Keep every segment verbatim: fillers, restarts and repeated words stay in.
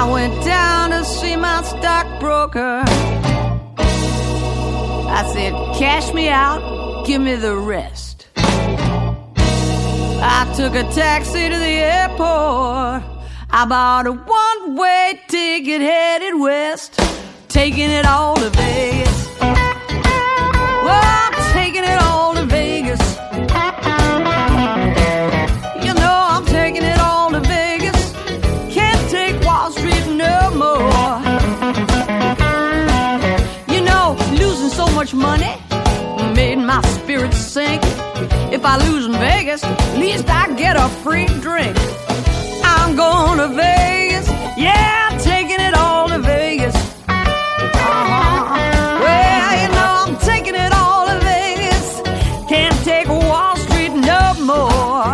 I went down to see my stockbroker. I said, cash me out, give me the rest. I took a taxi to the airport. I bought a one-way ticket headed west, taking it all to Vegas. Well, I'm taking it all to Vegas. You know I'm taking it all to Vegas. Can't take Wall Street no more. You know, losing so much money made my spirits sink. If I lose in Vegas, at least I get a free drink. I'm going to Vegas, yeah, I'm taking it all to Vegas. Uh-huh. Well, you know I'm taking it all to Vegas. Can't take Wall Street no more.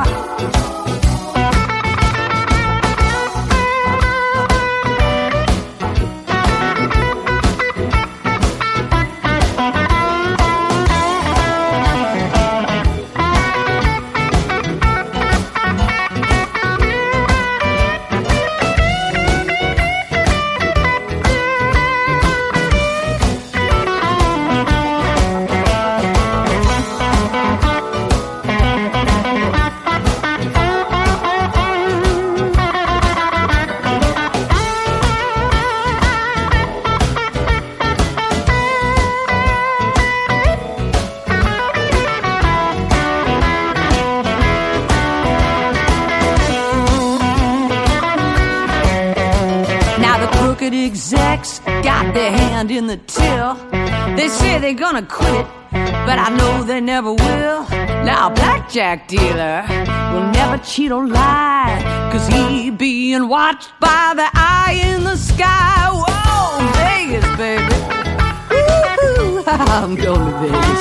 Execs got their hand in the till. They say they're gonna quit, but I know they never will. Now a blackjack dealer will never cheat or lie, 'cause he being watched by the eye in the sky. Whoa, Vegas, baby. Woo-hoo. I'm going to Vegas.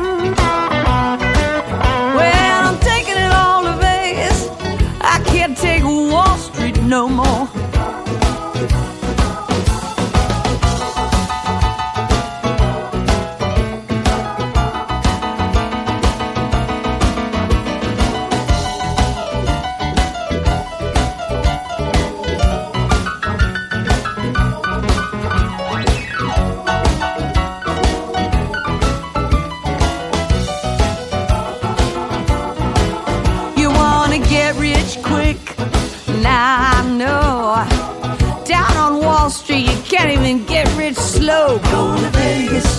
Well, I'm taking it all to Vegas. I can't take Wall Street no more. Can't even get rich slow. Go to Vegas.